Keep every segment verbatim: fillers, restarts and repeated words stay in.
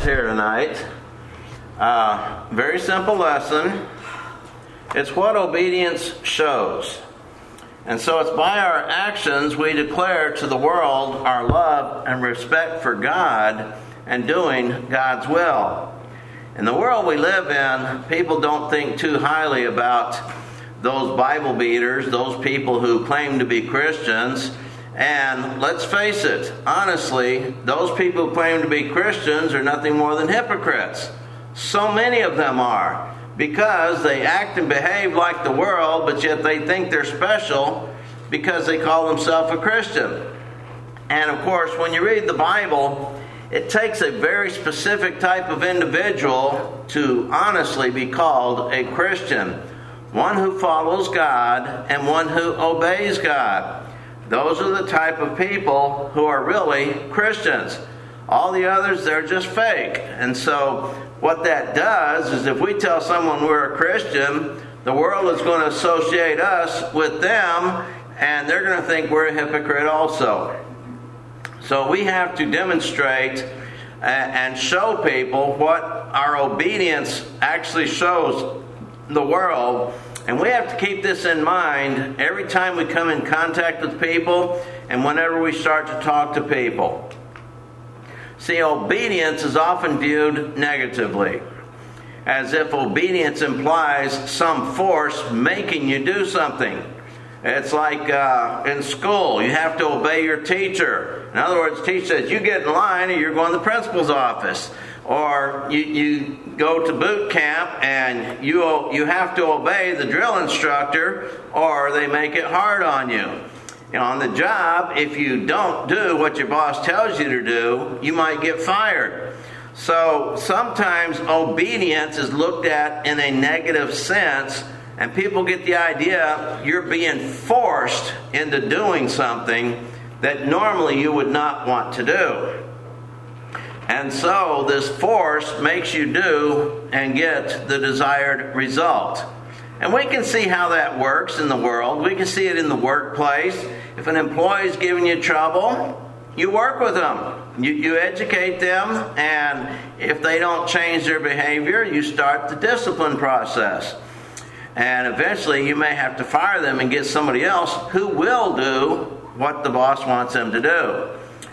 here tonight. Uh, very simple lesson. It's what obedience shows. And so it's by our actions we declare to the world our love and respect for God and doing God's will. In the world we live in, people don't think too highly about those Bible beaters, those people who claim to be Christians. And let's face it, honestly, those people who claim to be Christians are nothing more than hypocrites. So many of them are, because they act and behave like the world, but yet they think they're special because they call themselves a Christian. And of course, when you read the Bible, it takes a very specific type of individual to honestly be called a Christian. One who follows God and one who obeys God. Those are the type of people who are really Christians. All the others, they're just fake. And so what that does is if we tell someone we're a Christian, the world is going to associate us with them, and they're going to think we're a hypocrite also. So we have to demonstrate and show people what our obedience actually shows the world. And we have to keep this in mind every time we come in contact with people and whenever we start to talk to people. See, obedience is often viewed negatively, as if obedience implies some force making you do something. It's like uh, in school, you have to obey your teacher. In other words, the teacher says, you get in line or you're going to the principal's office. Or you, you go to boot camp and you you have to obey the drill instructor or they make it hard on you. You know, on the job, if you don't do what your boss tells you to do, you might get fired. So sometimes obedience is looked at in a negative sense, and people get the idea you're being forced into doing something that normally you would not want to do. And so this force makes you do and get the desired result. And we can see how that works in the world. We can see it in the workplace. If an employee is giving you trouble, you work with them. You, you educate them, and if they don't change their behavior, you start the discipline process. And eventually you may have to fire them and get somebody else who will do what the boss wants them to do.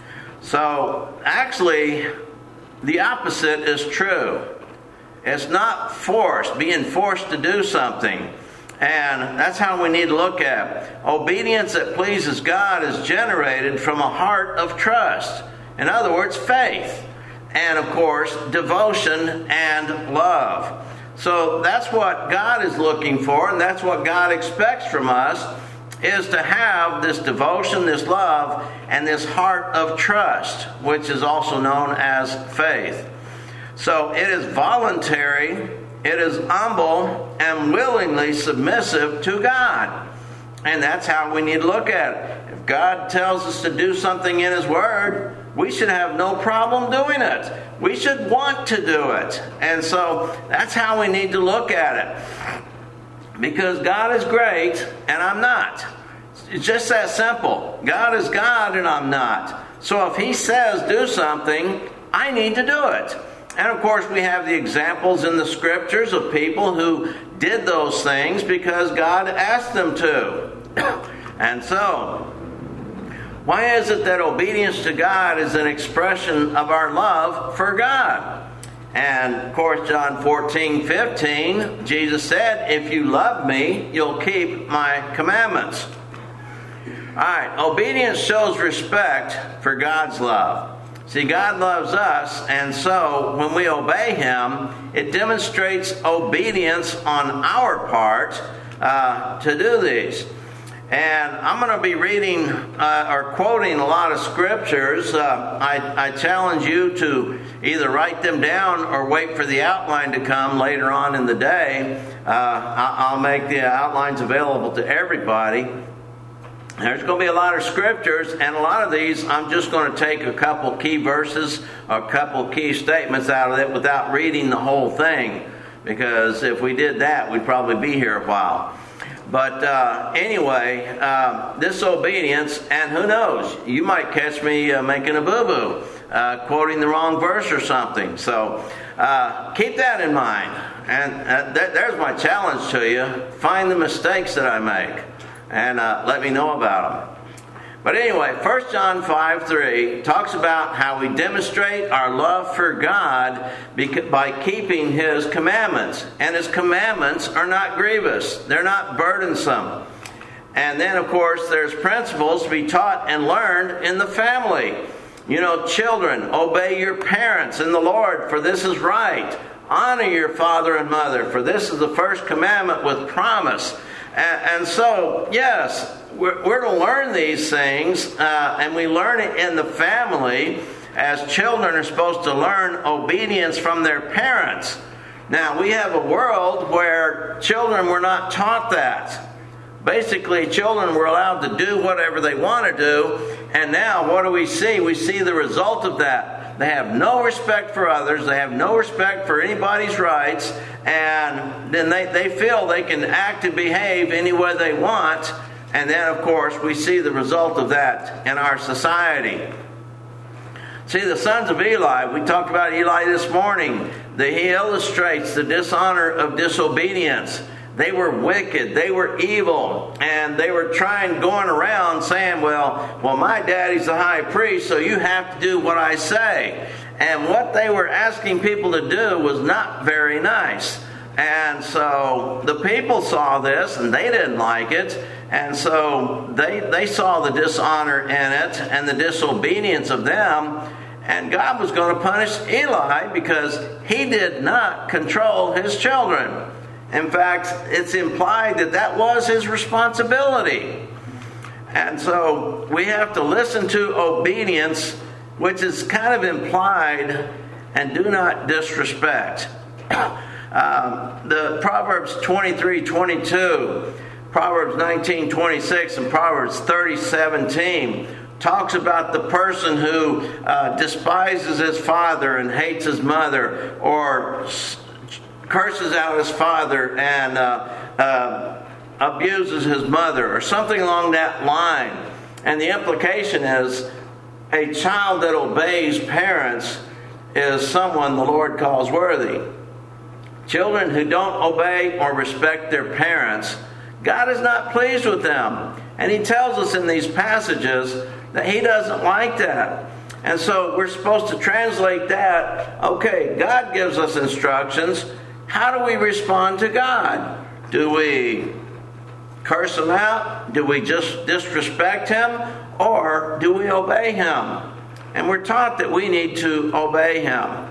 So actually, the opposite is true. It's not forced, being forced to do something. And that's how we need to look at it. Obedience that pleases God is generated from a heart of trust. In other words, faith. And of course, devotion and love. So that's what God is looking for, and that's what God expects from us, is to have this devotion, this love, and this heart of trust, which is also known as faith. So it is voluntary, it is humble, and willingly submissive to God. And that's how we need to look at it. If God tells us to do something in His Word, we should have no problem doing it. We should want to do it. And so that's how we need to look at it. Because God is great and I'm not. It's just that simple. God is God and I'm not. So if He says do something, I need to do it. And of course we have the examples in the Scriptures of people who did those things because God asked them to. And so, why is it that obedience to God is an expression of our love for God? And of course, John fourteen fifteen, Jesus said, if you love me, you'll keep my commandments. Alright, obedience shows respect for God's love. See, God loves us, and so when we obey Him, it demonstrates obedience on our part uh, to do these. And I'm going to be reading uh, or quoting a lot of scriptures. Uh, I, I challenge you to either write them down or wait for the outline to come later on in the day. Uh, I'll make the outlines available to everybody. There's going to be a lot of scriptures, and a lot of these I'm just going to take a couple key verses or a couple key statements out of it without reading the whole thing. Because if we did that, we'd probably be here a while. But uh, anyway, uh, disobedience, and who knows, you might catch me uh, making a boo-boo. uh, quoting the wrong verse or something. So uh, keep that in mind. And uh, th- there's my challenge to you. Find the mistakes that I make and uh, let me know about them. But anyway, First John five three talks about how we demonstrate our love for God by keeping His commandments. And His commandments are not grievous. They're not burdensome. And then, of course, there's principles to be taught and learned in the family. You know, children, obey your parents in the Lord, for this is right. Honor your father and mother, for this is the first commandment with promise. And, and so, yes, we're, we're to learn these things, uh, and we learn it in the family, as children are supposed to learn obedience from their parents. Now, we have a world where children were not taught that. Basically, children were allowed to do whatever they want to do, and now what do we see? We see the result of that. They have no respect for others, they have no respect for anybody's rights, and then they, they feel they can act and behave any way they want, and then, of course, we see the result of that in our society. See, the sons of Eli, we talked about Eli this morning, that he illustrates the dishonor of disobedience. They were wicked, they were evil, and they were trying, going around saying, well, well, my daddy's the high priest, so you have to do what I say. And what they were asking people to do was not very nice. And so the people saw this, and they didn't like it, and so they, they saw the dishonor in it and the disobedience of them, and God was going to punish Eli because he did not control his children. In fact, it's implied that that was his responsibility. And so we have to listen to obedience, which is kind of implied, and do not disrespect. um, the Proverbs twenty-three twenty-two, Proverbs nineteen twenty-six, and Proverbs thirty seventeen talks about the person who uh, despises his father and hates his mother, or curses out his father and uh, uh, abuses his mother, or something along that line. And the implication is a child that obeys parents is someone the Lord calls worthy. Children who don't obey or respect their parents, God is not pleased with them. And He tells us in these passages that He doesn't like that. And so we're supposed to translate that. Okay, God gives us instructions. How do we respond to God? Do we curse Him out? Do we just disrespect Him? Or do we obey Him? And we're taught that we need to obey Him.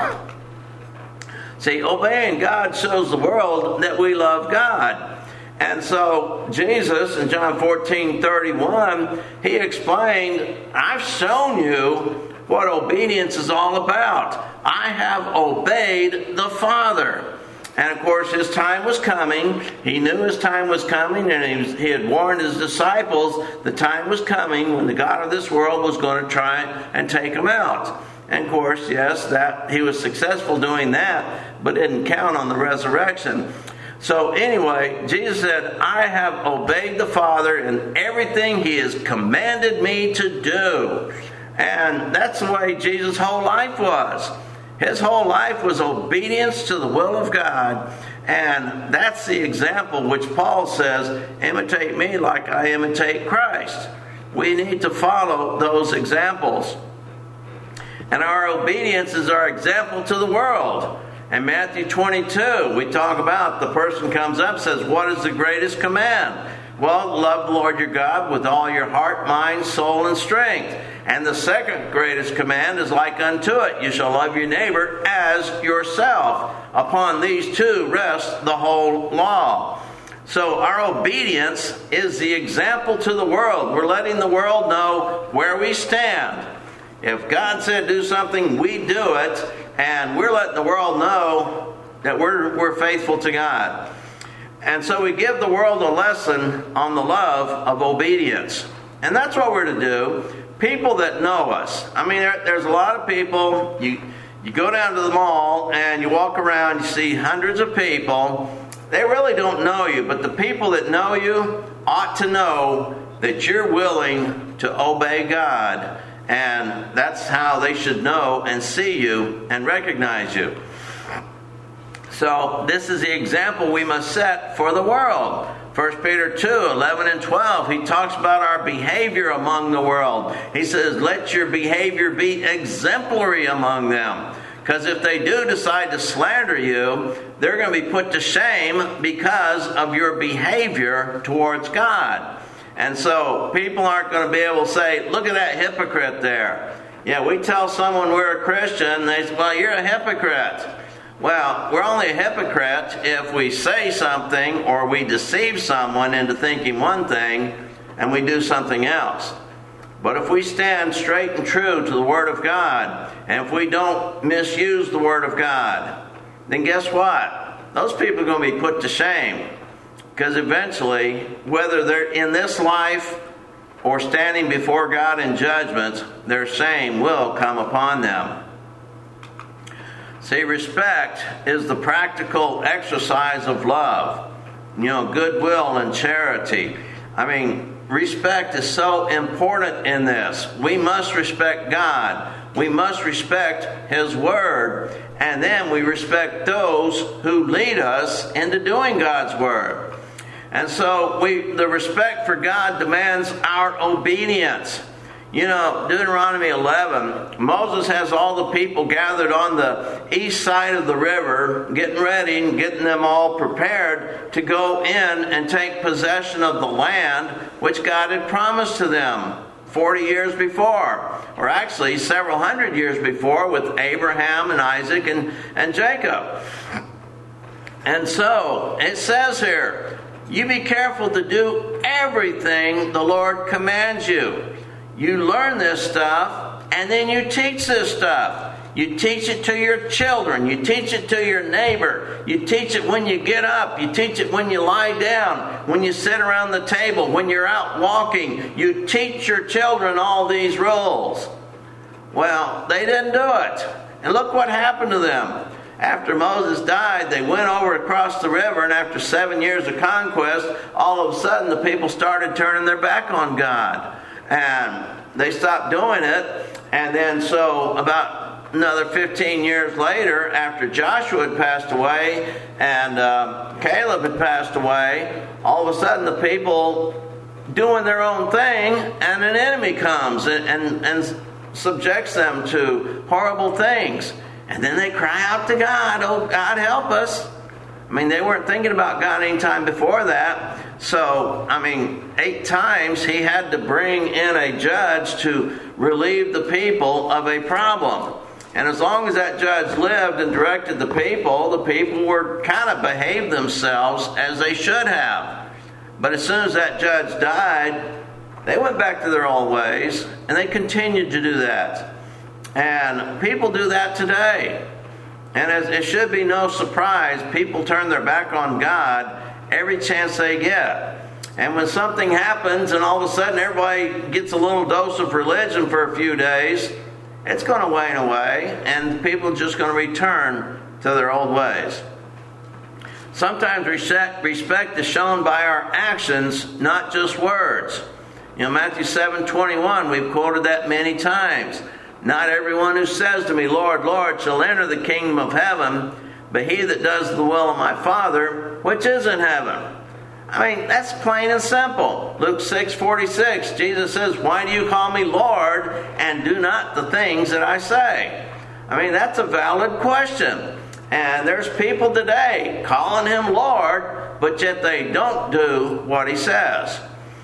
See, obeying God shows the world that we love God. And so Jesus in John fourteen thirty-one, He explained, I've shown you what obedience is all about. I have obeyed the Father. And of course, His time was coming. He knew His time was coming, and he, was, he had warned His disciples the time was coming when the God of this world was going to try and take Him out. And of course, yes, that He was successful doing that, but didn't count on the resurrection. So anyway, Jesus said, I have obeyed the Father in everything He has commanded me to do. And that's the way Jesus' whole life was. His whole life was obedience to the will of God. And that's the example which Paul says, imitate me like I imitate Christ. We need to follow those examples. And our obedience is our example to the world. In Matthew twenty-two, we talk about the person comes up and says, what is the greatest command? Well, love the Lord your God with all your heart, mind, soul, and strength. And the second greatest command is like unto it. You shall love your neighbor as yourself. Upon these two rests the whole law. So our obedience is the example to the world. We're letting the world know where we stand. If God said do something, we do it. And we're letting the world know that we're, we're faithful to God. And so we give the world a lesson on the love of obedience. And that's what we're to do. People that know us. I mean, there, there's a lot of people. You, you go down to the mall and you walk around, you see hundreds of people. They really don't know you. But the people that know you ought to know that you're willing to obey God And that's how they should know and see you and recognize you. So this is the example we must set for the world. First Peter two, eleven and twelve, he talks about our behavior among the world. He says, let your behavior be exemplary among them. Because if they do decide to slander you, they're going to be put to shame because of your behavior towards God. And so people aren't going to be able to say, look at that hypocrite there. Yeah, we tell someone we're a Christian, they say, well, you're a hypocrite. Well, we're only a hypocrite if we say something or we deceive someone into thinking one thing and we do something else. But if we stand straight and true to the Word of God, and if we don't misuse the Word of God, then guess what? Those people are going to be put to shame. Because eventually, whether they're in this life or standing before God in judgment, their shame will come upon them. See, respect is the practical exercise of love, you know, goodwill and charity. I mean, respect is so important in this. We must respect God. We must respect His Word. And then we respect those who lead us into doing God's Word. And so we, the respect for God demands our obedience. You know, Deuteronomy eleven, Moses has all the people gathered on the east side of the river, getting ready and getting them all prepared to go in and take possession of the land which God had promised to them forty years before, or actually several hundred years before with Abraham and Isaac and, and Jacob. And so, it says here, you be careful to do everything the Lord commands you. You learn this stuff, and then you teach this stuff. You teach it to your children. You teach it to your neighbor. You teach it when you get up. You teach it when you lie down, when you sit around the table, when you're out walking. You teach your children all these rules. Well, they didn't do it. And look what happened to them. After Moses died, they went over across the river, and after seven years of conquest, all of a sudden the people started turning their back on God. And they stopped doing it. And then so about another fifteen years later, after Joshua had passed away and uh, Caleb had passed away, all of a sudden the people doing their own thing, and an enemy comes and, and, and subjects them to horrible things. And then they cry out to God, oh, God, help us. I mean, they weren't thinking about God any time before that. So, I mean, eight times he had to bring in a judge to relieve the people of a problem. And as long as that judge lived and directed the people, the people were kind of behaved themselves as they should have. But as soon as that judge died, they went back to their old ways, and they continued to do that. And people do that today. And as it should be no surprise, people turn their back on God every chance they get. And when something happens and all of a sudden everybody gets a little dose of religion for a few days, it's going to wane away, and people are just going to return to their old ways. Sometimes respect is shown by our actions, not just words. You know, Matthew seven twenty-one, we've quoted that many times. Not everyone who says to me, Lord, Lord, shall enter the kingdom of heaven, but he that does the will of my Father, which is in heaven. I mean, that's plain and simple. Luke six forty-six, Jesus says, why do you call me Lord and do not the things that I say? I mean, that's a valid question. And there's people today calling him Lord, but yet they don't do what he says.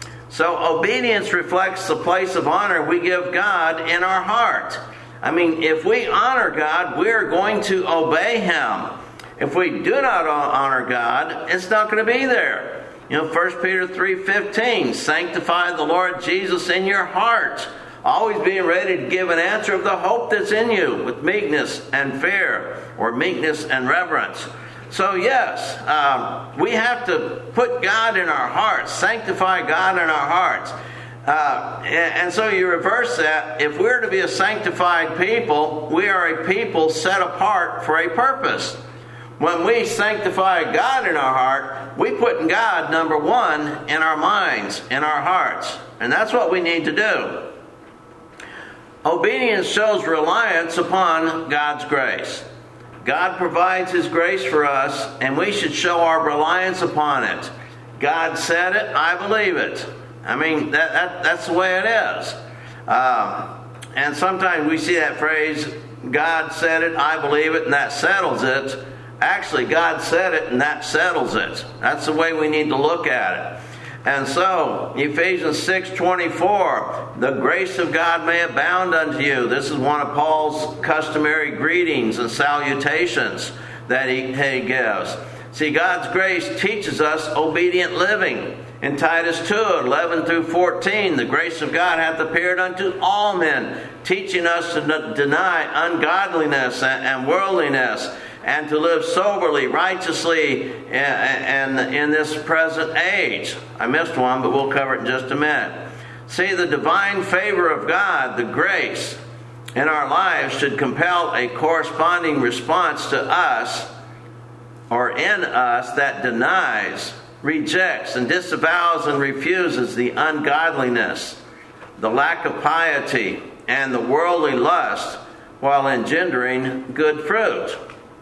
So obedience reflects the place of honor we give God in our heart. I mean, if we honor God, we're going to obey him. If we do not honor God, it's not going to be there. You know, First Peter three fifteen, sanctify the Lord Jesus in your heart, always being ready to give an answer of the hope that's in you with meekness and fear, or meekness and reverence. So yes, um, we have to put God in our hearts, sanctify God in our hearts. Uh, and, and so you reverse that. If we're to be a sanctified people, we are a people set apart for a purpose. When we sanctify God in our heart, we put God number one in our minds, in our hearts. And that's what we need to do. Obedience shows reliance upon God's grace. God provides His grace for us, and we should show our reliance upon it. God said it, I believe it. I mean, that, that that's the way it is. Um, and sometimes we see that phrase, God said it, I believe it, and that settles it. Actually, God said it, and that settles it. That's the way we need to look at it. And so, Ephesians six twenty-four, the grace of God may abound unto you. This is one of Paul's customary greetings and salutations that he, he gives. See, God's grace teaches us obedient living. In Titus two eleven through fourteen, the grace of God hath appeared unto all men, teaching us to deny ungodliness and worldliness, and to live soberly, righteously, and in this present age. I missed one, but we'll cover it in just a minute. See, the divine favor of God, the grace in our lives, should compel a corresponding response to us, or in us, that denies, rejects, and disavows and refuses the ungodliness, the lack of piety, and the worldly lust, while engendering good fruit.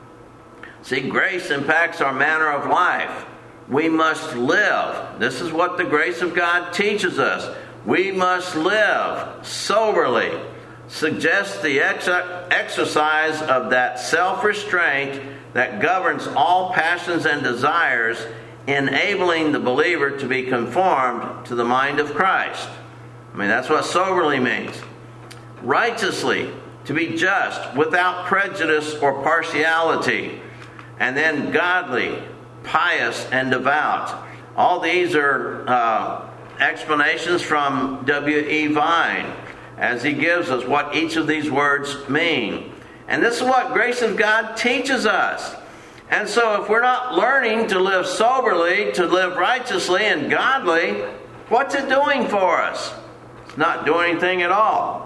See, grace impacts our manner of life. We must live. This is what the grace of God teaches us. We must live soberly. Suggests the ex- exercise of that self-restraint that governs all passions and desires, enabling the believer to be conformed to the mind of Christ. I mean, that's what soberly means. Righteously, to be just, without prejudice or partiality. And then godly, pious, and devout. All these are uh, explanations from W E Vine, as he gives us what each of these words mean. And this is what grace of God teaches us. And so if we're not learning to live soberly, to live righteously and godly, what's it doing for us? It's not doing anything at all.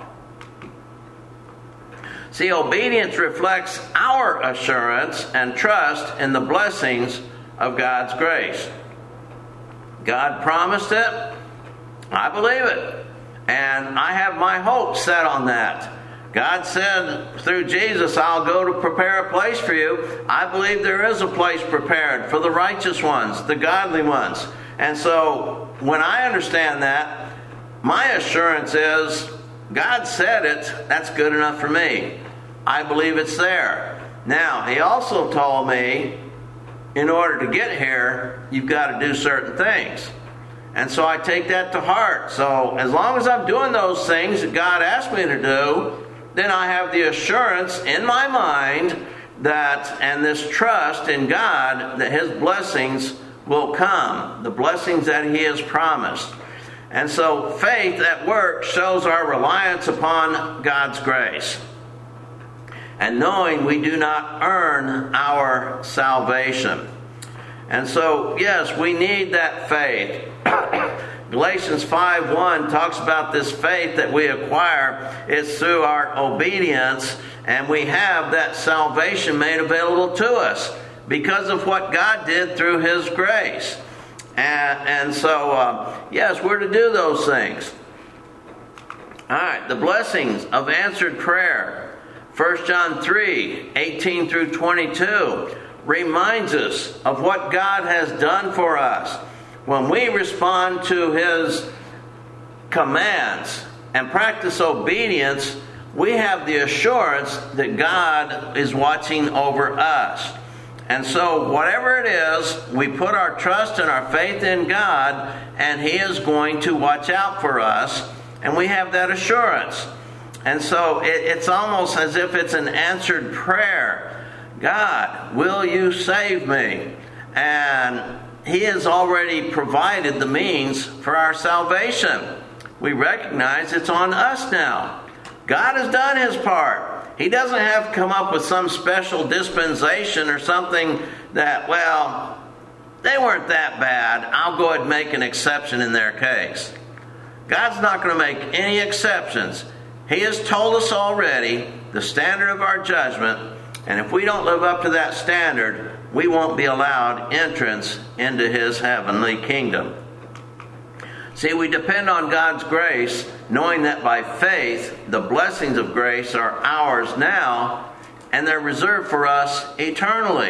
See, obedience reflects our assurance and trust in the blessings of God's grace. God promised it. I believe it. And I have my hope set on that. God said through Jesus, I'll go to prepare a place for you. I believe there is a place prepared for the righteous ones, the godly ones. And so when I understand that, my assurance is, God said it, that's good enough for me. I believe it's there. Now, He also told me, in order to get here, you've got to do certain things. And so I take that to heart. So as long as I'm doing those things that God asked me to do, then I have the assurance in my mind that, and this trust in God, that His blessings will come. The blessings that He has promised. And so faith at work shows our reliance upon God's grace. And knowing we do not earn our salvation. And so, yes, we need that faith. Galatians five one talks about this faith that we acquire. It's through our obedience, and we have that salvation made available to us because of what God did through His grace. And, and so, uh, yes, we're to do those things. All right, the blessings of answered prayer. First John three eighteen through twenty-two reminds us of what God has done for us. When we respond to His commands and practice obedience, we have the assurance that God is watching over us. And so whatever it is, we put our trust and our faith in God, and He is going to watch out for us, and we have that assurance. And so it, it's almost as if it's an answered prayer. God, will you save me? And He has already provided the means for our salvation. We recognize it's on us now. God has done His part. He doesn't have to come up with some special dispensation or something that, well, they weren't that bad. I'll go ahead and make an exception in their case. God's not going to make any exceptions. He has told us already the standard of our judgment, and if we don't live up to that standard, we won't be allowed entrance into His heavenly kingdom. See, we depend on God's grace, knowing that by faith, the blessings of grace are ours now, and they're reserved for us eternally.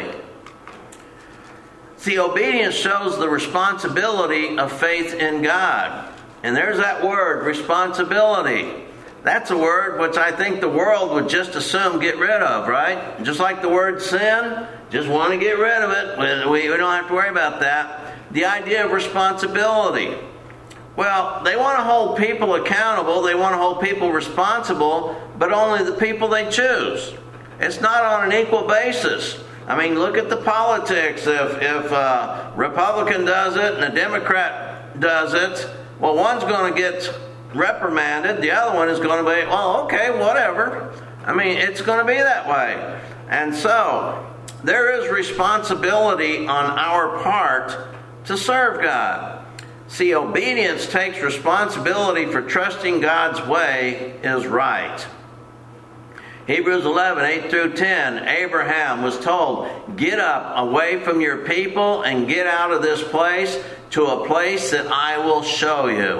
See, obedience shows the responsibility of faith in God. And there's that word, responsibility. That's a word which I think the world would just assume get rid of, right? Just like the word sin, just want to get rid of it. We, we don't have to worry about that. The idea of responsibility. Well, they want to hold people accountable. They want to hold people responsible, but only the people they choose. It's not on an equal basis. I mean, look at the politics. If, if a Republican does it and a Democrat does it, well, one's going to get reprimanded. The other one is going to be, well, okay, whatever. I mean, it's going to be that way. And so, there is responsibility on our part to serve God. See, obedience takes responsibility for trusting God's way is right. Hebrews eleven, eight through ten, Abraham was told, get up away from your people and get out of this place to a place that I will show you.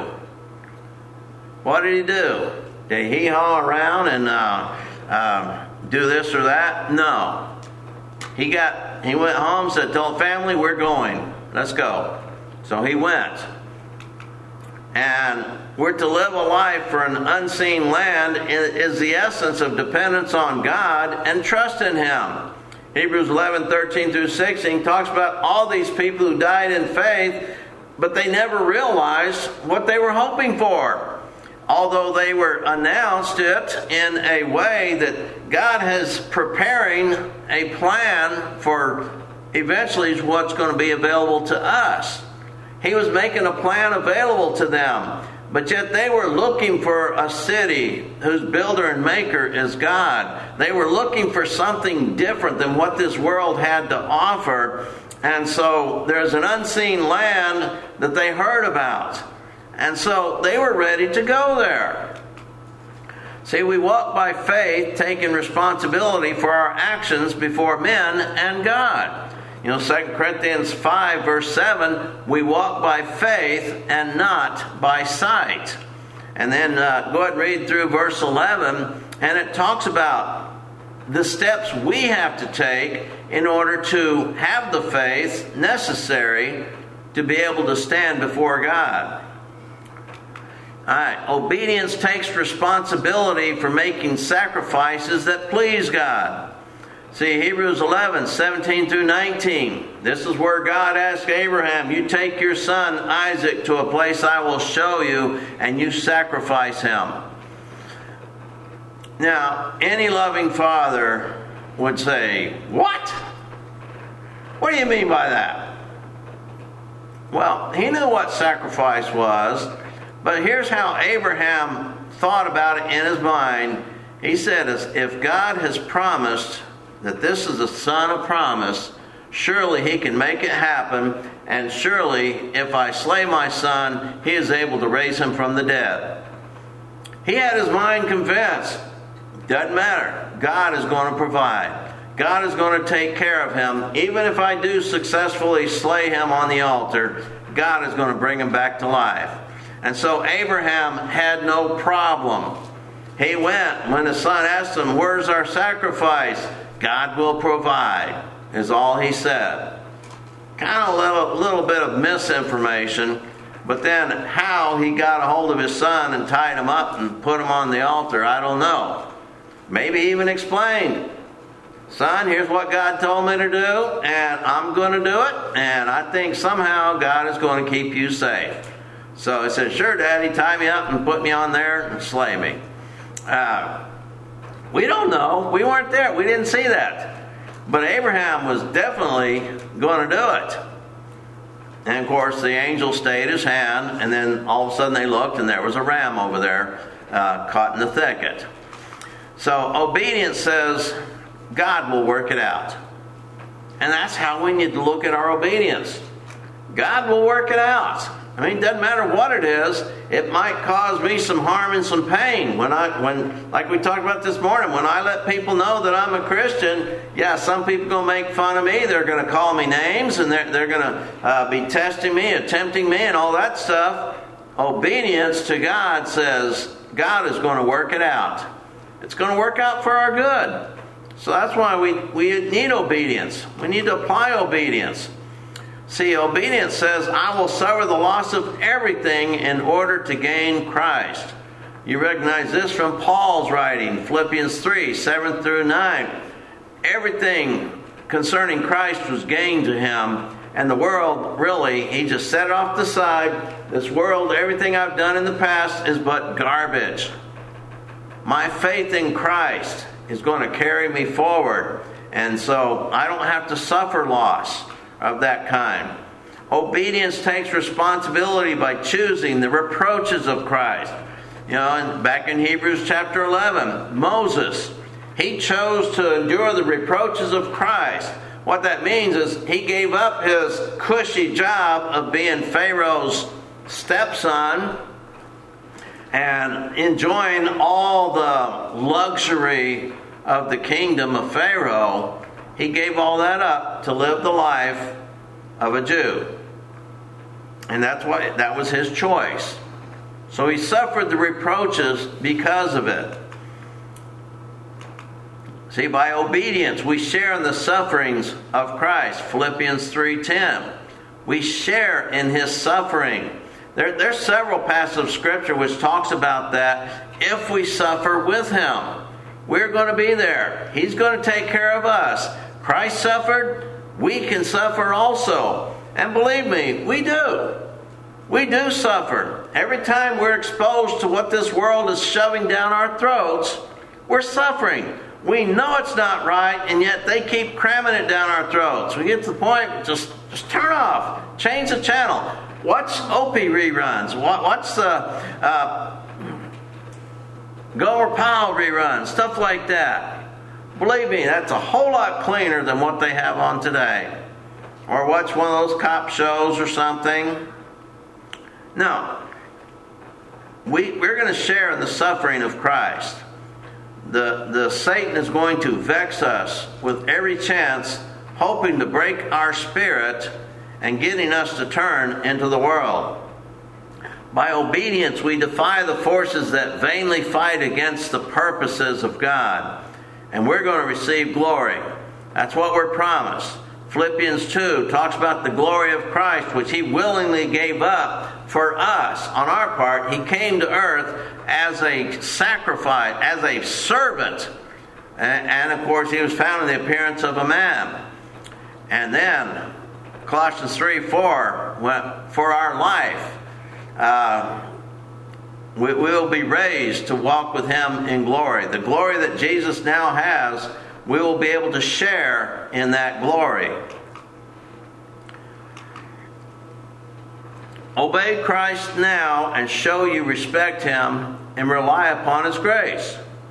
What did he do? Did he haul around and uh, uh, do this or that? No. He got. He went home, said, told family, we're going. Let's go. So he went. And we're to live a life for an unseen land is the essence of dependence on God and trust in Him. Hebrews eleven, thirteen through sixteen talks about all these people who died in faith, but they never realized what they were hoping for. Although they were announced it in a way that God is preparing a plan for eventually what's going to be available to us. He was making a plan available to them. But yet they were looking for a city whose builder and maker is God. They were looking for something different than what this world had to offer. And so there's an unseen land that they heard about. And so they were ready to go there. See, we walk by faith, taking responsibility for our actions before men and God. You know, Second Corinthians five, verse seven, we walk by faith and not by sight. And then uh, go ahead and read through verse eleven, and it talks about the steps we have to take in order to have the faith necessary to be able to stand before God. All right, obedience takes responsibility for making sacrifices that please God. See, Hebrews eleven, seventeen through nineteen. This is where God asked Abraham, you take your son Isaac to a place I will show you, and you sacrifice him. Now, any loving father would say, what? What do you mean by that? Well, he knew what sacrifice was, but here's how Abraham thought about it in his mind. He said, if God has promised that this is a son of promise, surely He can make it happen, and surely if I slay my son, He is able to raise him from the dead. He had his mind convinced. Doesn't matter. God is going to provide. God is going to take care of him. Even if I do successfully slay him on the altar, God is going to bring him back to life. And so Abraham had no problem. He went. When his son asked him, where's our sacrifice? God will provide, is all he said. Kind of a little, little bit of misinformation, but then how he got a hold of his son and tied him up and put him on the altar, I don't know. Maybe even explained, son, here's what God told me to do, and I'm going to do it, and I think somehow God is going to keep you safe. So he said, sure, Daddy, tie me up and put me on there and slay me. Uh, We don't know. We weren't there. We didn't see that. But Abraham was definitely going to do it. And of course, the angel stayed his hand, and then all of a sudden they looked, and there was a ram over there uh, caught in the thicket. So obedience says God will work it out. And that's how we need to look at our obedience. God will work it out. I mean, it doesn't matter what it is. It might cause me some harm and some pain. When I, when, like we talked about this morning, when I let people know that I'm a Christian, yeah, some people are going to make fun of me. They're going to call me names, and they're, they're going to uh, be testing me, attempting me, and all that stuff. obedience to God says God is going to work it out. It's going to work out for our good. So that's why we, we need obedience. We need to apply obedience. See, obedience says, I will suffer the loss of everything in order to gain Christ. You recognize this from Paul's writing, Philippians three, seven through nine. Everything concerning Christ was gain to him, and the world, really, he just set it off to the side. This world, everything I've done in the past is but garbage. My faith in Christ is going to carry me forward, and so I don't have to suffer loss of that kind. Obedience takes responsibility by choosing the reproaches of Christ. You know, and back in Hebrews chapter eleven, Moses, he chose to endure the reproaches of Christ. What that means is he gave up his cushy job of being Pharaoh's stepson and enjoying all the luxury of the kingdom of Pharaoh. He gave all that up to live the life of a Jew. And that's why that was his choice. So he suffered the reproaches because of it. See, by obedience, we share in the sufferings of Christ. Philippians three ten. We share in his suffering. There, there's several passages of Scripture which talks about that. If we suffer with him, we're going to be there. He's going to take care of us. Christ suffered, we can suffer also. And believe me, we do. We do suffer. Every time we're exposed to what this world is shoving down our throats, we're suffering. We know it's not right, and yet they keep cramming it down our throats. We get to the point, just, just turn off. Change the channel. Watch Opie reruns. Watch the uh, Gomer Pyle reruns. Stuff like that. Believe me, that's a whole lot cleaner than what they have on today. Or watch one of those cop shows or something. No. We, we're going to share in the suffering of Christ. The, the Satan is going to vex us with every chance, hoping to break our spirit and getting us to turn into the world. By obedience, we defy the forces that vainly fight against the purposes of God. And we're going to receive glory. That's what we're promised. Philippians two talks about the glory of Christ, which he willingly gave up for us. On our part, he came to earth as a sacrifice, as a servant. And, and of course, he was found in the appearance of a man. And then, Colossians three four, for our life, uh, we will be raised to walk with him in glory. The glory that Jesus now has, we will be able to share in that glory. Obey Christ now and show you respect him and rely upon his grace.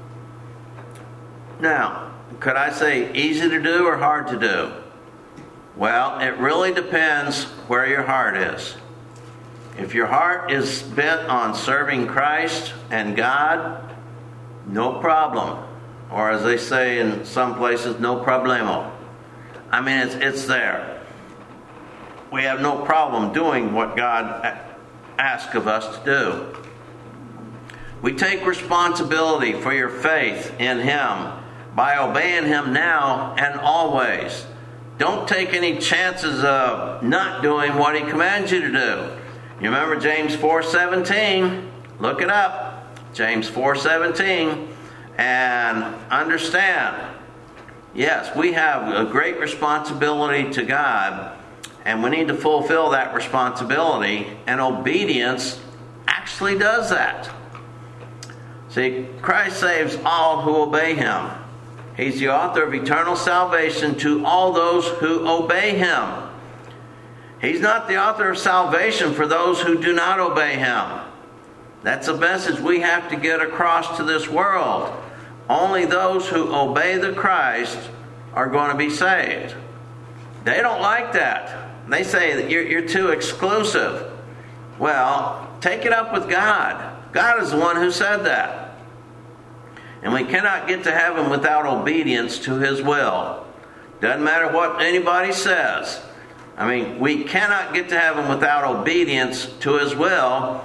Now, could I say easy to do or hard to do? Well, it really depends where your heart is. If your heart is bent on serving Christ and God, no problem. Or as they say in some places, no problemo. I mean, it's it's there. We have no problem doing what God asks of us to do. We take responsibility for your faith in him by obeying him now and always. Don't take any chances of not doing what he commands you to do. You remember James four seventeen? Look it up. James four seventeen. And understand, yes, we have a great responsibility to God, and we need to fulfill that responsibility, and obedience actually does that. See, Christ saves all who obey him. He's the author of eternal salvation to all those who obey him. He's not the author of salvation for those who do not obey him. That's a message we have to get across to this world. Only those who obey the Christ are going to be saved. They don't like that. They say that you're, you're too exclusive. Well, take it up with God. God is the one who said that. And we cannot get to heaven without obedience to his will. Doesn't matter what anybody says. I mean, we cannot get to heaven without obedience to his will.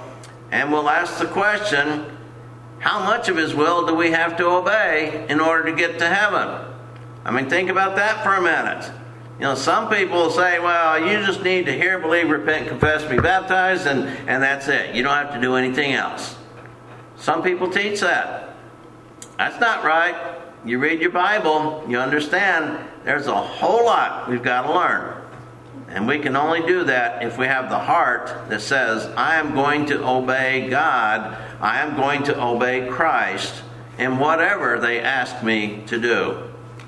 And we'll ask the question, how much of His will do we have to obey in order to get to heaven? I mean, think about that for a minute. You know, some people say, well, you just need to hear, believe, repent, confess, be baptized, and, and that's it. You don't have to do anything else. Some people teach that. That's not right. You read your Bible, you understand there's a whole lot we've got to learn. And we can only do that if we have the heart that says, I am going to obey God. I am going to obey Christ in whatever they ask me to do.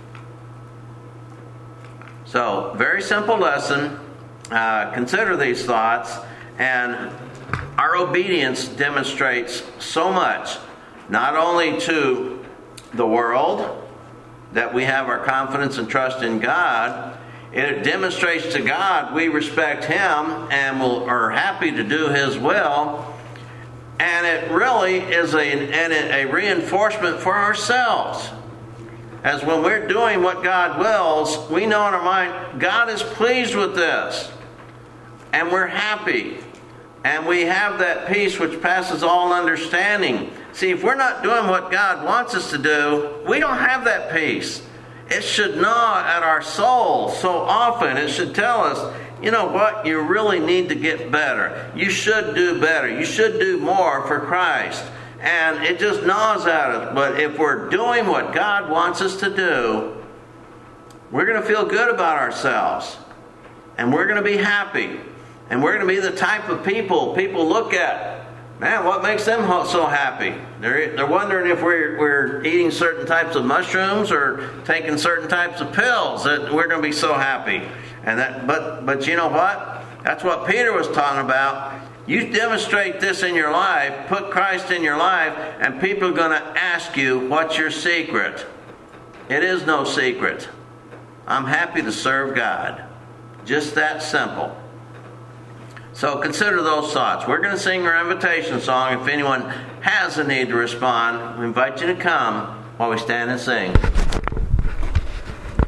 So, very simple lesson. Uh, consider these thoughts. And our obedience demonstrates so much, not only to the world, that we have our confidence and trust in God. It demonstrates to God we respect Him and will, are happy to do His will. And it really is a, a reinforcement for ourselves. As when we're doing what God wills, we know in our mind, God is pleased with this. And we're happy. And we have that peace which passes all understanding. See, if we're not doing what God wants us to do, we don't have that peace. It should gnaw at our soul so often. It should tell us, you know what, you really need to get better. You should do better. You should do more for Christ. And it just gnaws at us. But if we're doing what God wants us to do, we're going to feel good about ourselves. And we're going to be happy. And we're going to be the type of people people look at. Man, what makes them so happy? They're, they're wondering if we're, we're eating certain types of mushrooms or taking certain types of pills that we're going to be so happy. And that, but, but you know what? That's what Peter was talking about. You demonstrate this in your life, put Christ in your life, and people are going to ask you, what's your secret? It is no secret. I'm happy to serve God. Just that simple. So consider those thoughts. We're going to sing our invitation song. If anyone has a need to respond, we invite you to come while we stand and sing.